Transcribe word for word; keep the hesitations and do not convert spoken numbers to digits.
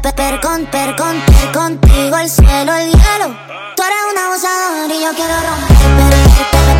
per, con, per, con, per, contigo el cielo, el hielo. Tú eres un abusador y yo quiero romper, per, per, per,